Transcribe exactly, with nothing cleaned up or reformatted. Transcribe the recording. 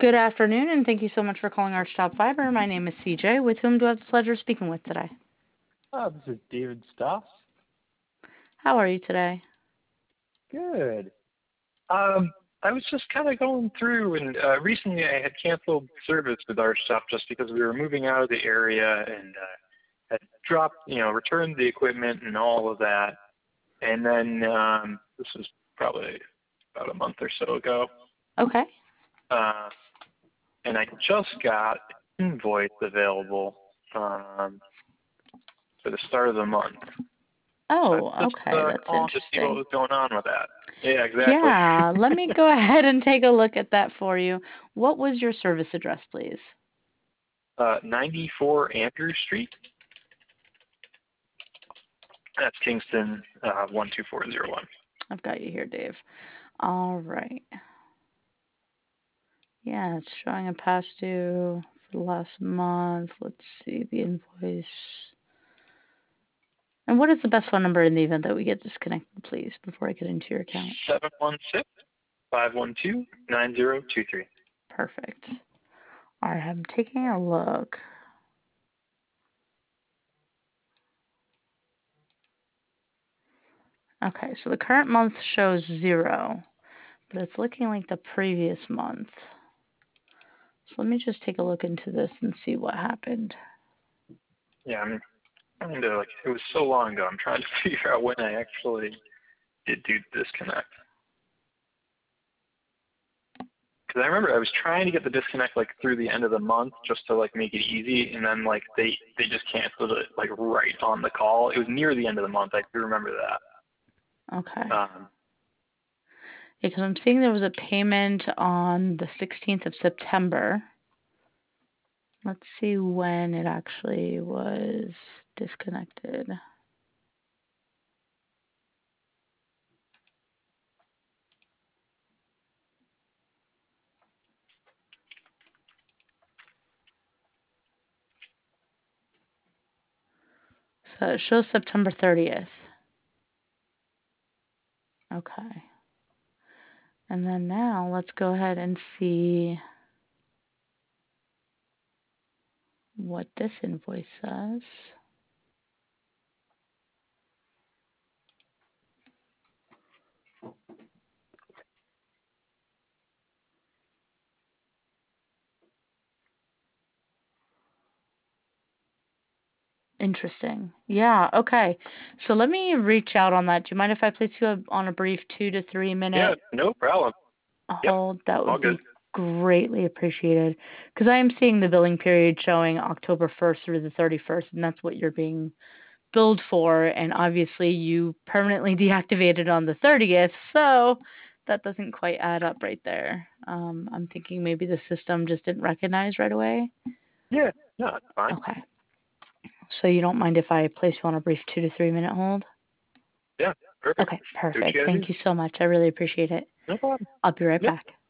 Good afternoon, and thank you so much for calling Archtop Fiber. My name is C J. With whom do I have the pleasure of speaking with today? Uh, this is David Stoss. How are you today? Good. Um, I was just kind of going through, and uh, recently I had canceled service with our shop just because we were moving out of the area and uh, had dropped, you know, returned the equipment and all of that. And then um, this was probably about a month or so ago. Okay. Uh, and I just got an invoice available um, for the start of the month. Oh, I just okay. uh, That's calling to see what interesting. was going on with that. Yeah, exactly. Yeah, let me go ahead and take a look at that for you. What was your service address, please? uh, ninety-four Andrew Street. That's Kingston, uh, one two four zero one. I've got you here, Dave. All right. Yeah, it's showing a past due for the last month. Let's see the invoice. And what is the best phone number in the event that we get disconnected, please, before I get into your account? seven one six, five one two, nine zero two three. Perfect. All right, I'm taking a look. Okay, so the current month shows zero, but it's looking like the previous month. So let me just take a look into this and see what happened. Yeah, I'm trying to, like, it was so long ago. I'm trying to figure out when I actually did do the disconnect. Because I remember I was trying to get the disconnect, like, through the end of the month just to, like, make it easy, and then, like, they, they just canceled it, like, right on the call. It was near the end of the month. I do remember that. Okay. Um, Because I'm seeing there was a payment on the sixteenth of September. Let's see when it actually was disconnected. So it shows September thirtieth. Okay. And then now let's go ahead and see what this invoice says. Interesting. Yeah, okay. So let me reach out on that. Do you mind if I place you on a brief two to three yeah, minute no problem. Yep, hold? That all would good. be greatly appreciated. Because I am seeing the billing period showing October first through the thirty-first, and that's what you're being billed for. And obviously, you permanently deactivated on the thirtieth, so that doesn't quite add up right there. Um, I'm thinking maybe the system just didn't recognize right away. Yeah, no, it's fine. Okay. So you don't mind if I place you on a brief two to three minute hold? Yeah, perfect. Okay, Do what perfect. you gotta do. Thank you so much. I really appreciate it. No problem. I'll be right Yep. back.